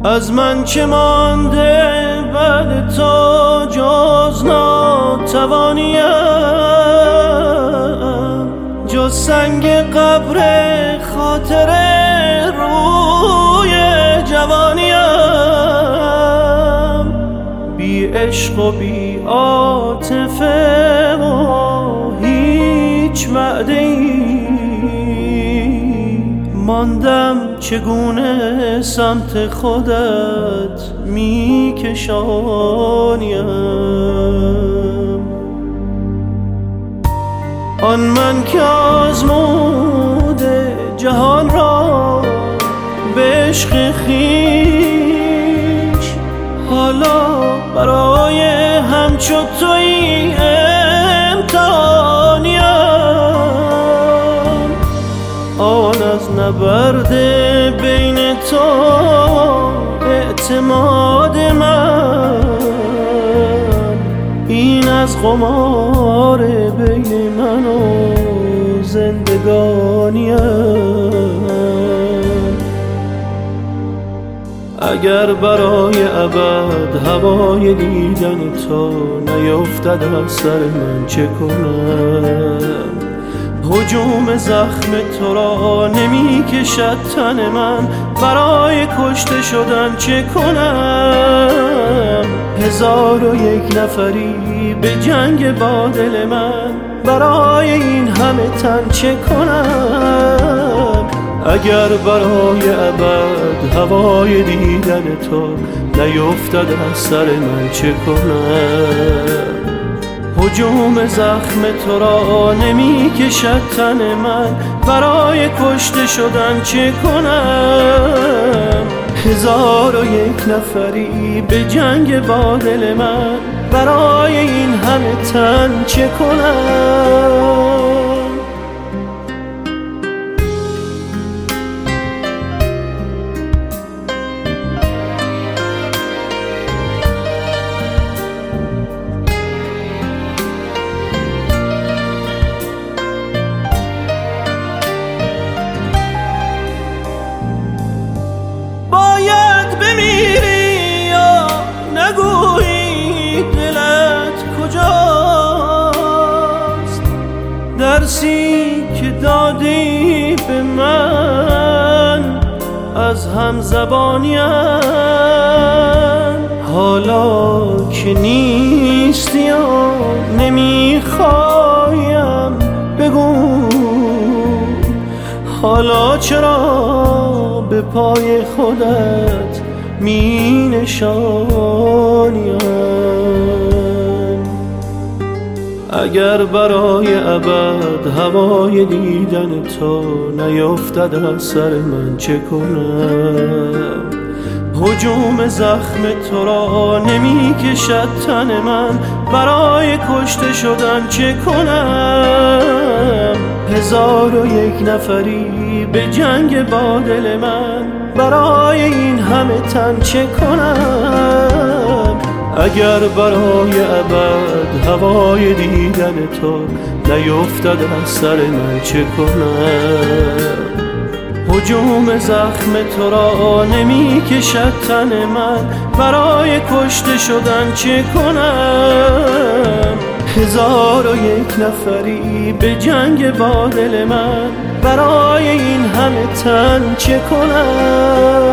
از من چه مانده بعد تو جز ناتوانیم، جز سنگ قبر خاطر روی جوانیم. بی عشق و بی عاطفه و هیچ وعده‌ای ماندم، چگونه سمت خودت میکشانیم. آن من که آزموده جهان را به عشق خویش، حالا برای همچو تویی امتحانیم. آن از نبرد بین تو اعتماد من، این از قمار بین من و زندگانیم. اگر برای ابد هوای دیدن تو نیفتد از سر من چه کنم؟ هجوم زخم تو را نمی کشد تن من، برای کشته شدن چه کنم؟ 1001 نفری به جنگ با دل من، برای این همه تن چه کنم؟ اگر برای ابد هوای دیدن تو نیفتد از سر من چه کنم؟ هجوم زخم تو را نمی کشد تن من، برای کشته شدن چه کنم؟ 1001 نفری به جنگ با دل من، برای این همه تن چه کنم؟ بمیری یا نگویی دلت کجاست؟ درسی که دادی به من از همزبانیم، حالا که نیستی و نمیخوایم بگو، حالا چرا به پای خودت می نشانیم؟ اگر برای ابد هوای دیدن تو نیفتد از سر من چه کنم؟ هجوم زخم تو را نمی کشد تن من، برای کشته شدن چه کنم؟ 1001 نفری به جنگ با دل من، برای این همه تن چه کنم؟ اگر برای ابد هوای دیدن تو نیفتد از سر من چه کنم؟ هجوم زخم تو را نمی کشد تن من، برای کشته شدن چه کنم؟ 1001 نفری به جنگ با دل من، برای این همه تن چه کنم؟